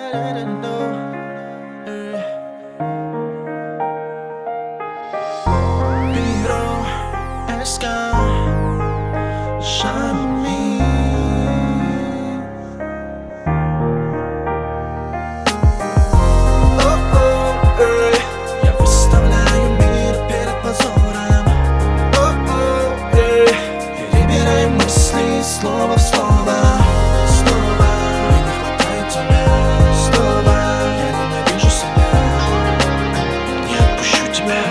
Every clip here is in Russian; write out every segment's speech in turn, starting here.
Слово в слово, снова мне не хватает тебя, снова я ненавижу себя, не отпущу тебя.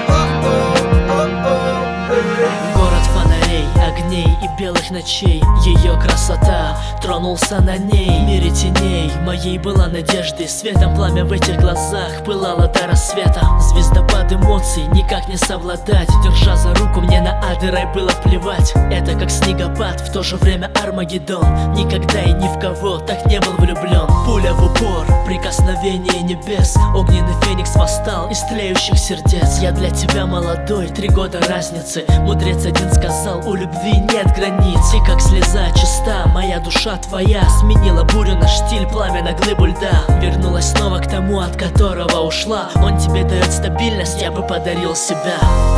Город фонарей, огней и белых ночей, ее красота, тронулся на ней. В мире теней моей была надеждой, светом пламя в этих глазах пылало до рассвета. Звездопад эмоций никак не совладать, держа за руку мне на ады рай было плевать. Это как снегопад, в то же время Армагеддон. Никогда и ни в кого так не был влюблен. Пуля в упор, прикосновение небес, огненный феникс восстал из тлеющих сердец. Я для тебя молодой, 3 года разницы. Мудрец один сказал, у любви нет границ. И как слеза чиста, моя душа твоя сменила бурю на штиль, пламя на глыбу льда. Вернулась снова к тому, от которого ушла. Он тебе дает стабильность, я бы подарил себя.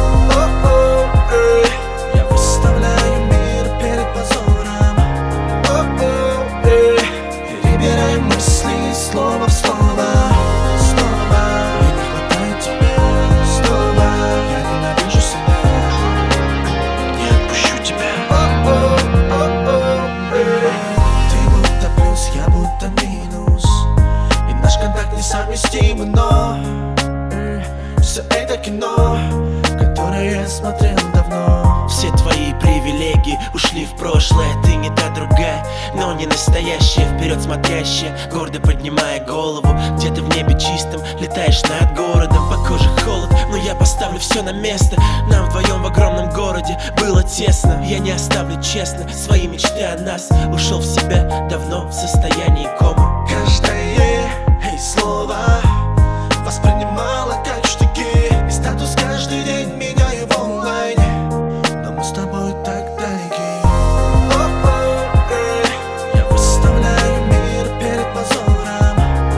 Я выставляю мир перед позором, перебираю мысли слово в слово, снова мне не хватает тебя, снова я ненавижу себя, не отпущу тебя. Ты будто плюс, я будто минус, и наш контакт несовместимый, но все это кино, которое я смотрел давно. Все твои привилегии ушли в прошлое. Ты не та другая, но не настоящая, вперед смотрящая, гордо поднимая голову. Где ты в небе чистом, летаешь над городом. По коже холод, но я поставлю все на место. Нам вдвоем в огромном городе было тесно. Я не оставлю честно свои мечты о нас. Ушел в себя давно в состоянии комы. Каждое слово воспринимала как штыки, и статус каждый день меняю в онлайне, но мы с тобой так далеки. Я выставляю мир перед позором,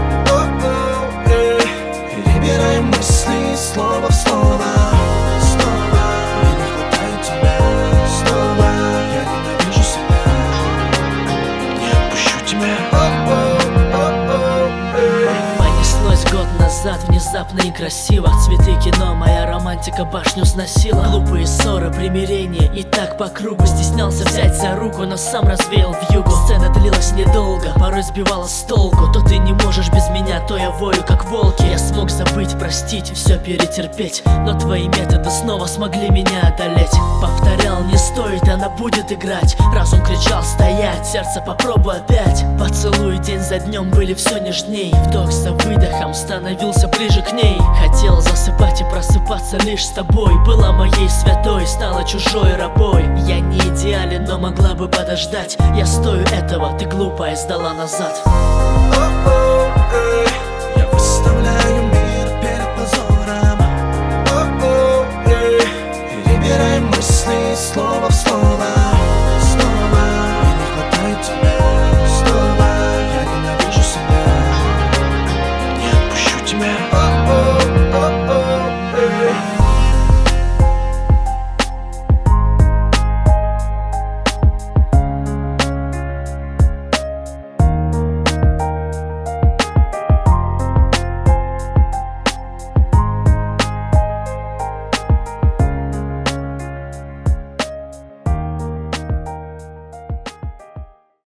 перебираю мысли слово в слово, снова мне не хватает тебя, снова я ненавижу себя, не отпущу тебя. Год назад внезапно и красиво, цветы кино, моя романтика башню сносила. Глупые ссоры, примирения и так по кругу. Стеснялся взять за руку, но сам развеял вьюгу. Сцена длилась недолго, порой сбивала с толку. То ты не можешь без меня, то я вою как волки. Я смог забыть, простить, все перетерпеть, но твои методы снова смогли меня одолеть. Повторял, не стоит, она будет играть. Разум кричал стоять, сердце попробуй опять. Поцелуи день за днем были все нежней. Вдох за выдохом становился ближе к ней. Хотел засыпать и просыпаться лишь с тобой. Была моей святой, стала чужой рабой. Я не идеален, но могла бы подождать. Я стою этого, ты глупая сдала назад. Я выставляю мир перед позором, перебираю мысли слово в слово.